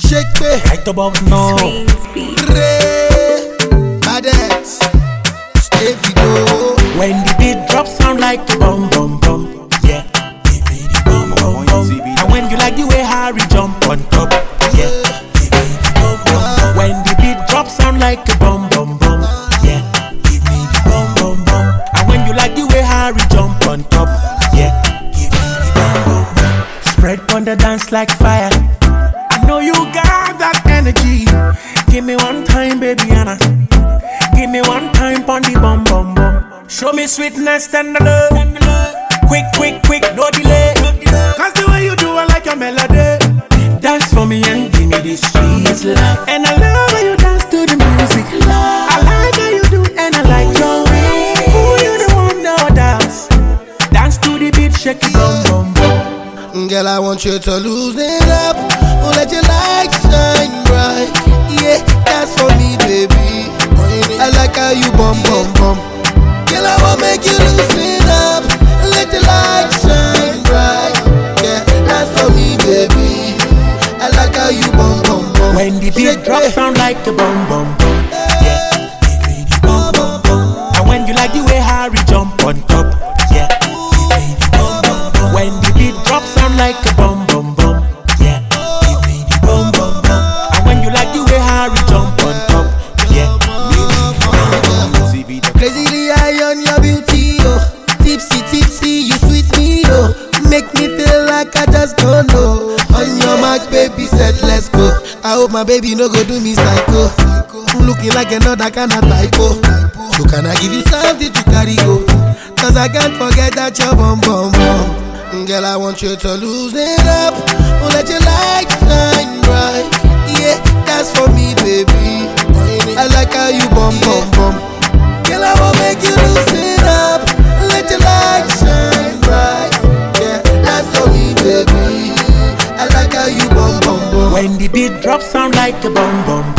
Shake me right above now. Badettes, stay video. When the beat drops, sound like a bum bum bum. Yeah, give me the bum bum bum. And when you like the way Harry jump on top, yeah, give me the bum bum bum. When the beat drops, sound like a bum bum bum. Yeah, give me the bum bum bum. And when you like the way Harry jump on top, yeah, give me the bum bum bum. Spread on the dance like fire. I know you got that energy. Give me one time, baby Anna. Give me one time pon the bum bum bum. Show me sweetness and the love. Quick, quick, quick, no delay. Cause the way you do I like your melody. Dance for me and give me this sweet love. And I love how you dance to the music. I like how you do and I like your way. Ooh, you the one, no doubts. Dance to the beat, shake it bum bum bum. Girl, I want you to lose it up. Let your light shine bright. Yeah, that's for me, baby. I like how you bum bum bum. Girl, I wanna make you loosen up. Let the light shine bright. Yeah, that's for me, baby. I like how you bum bum bum. When the beat drops, sound like a bum bum bum. Yeah, give me the bum bum bum. And when you like the way Harry jump on top, yeah, give me the bum bum bum. When the beat drops, sound like a bum bum bum. Yeah, give me the bum bum bum. And when you like the way Harry jump on top, yeah. Crazily high on your beauty, oh. Tipsy, tipsy, you sweet me, oh. Make me feel like I just don't know. On your mark, baby, said let's go. I hope my baby no go do me psycho. I'm looking like another kind of typo. So can I give you something to carry go? Cause I can't forget that you're bum bum bum. Girl, I want you to lose it up. Let your light shine bright. Yeah, that's for me, baby. I like how you bum bum bum. Girl, I wanna make you loosen up. Let your light shine bright. Yeah, that's for me, baby. I like how you bum bum bum. When the beat drops, sound like a bum bum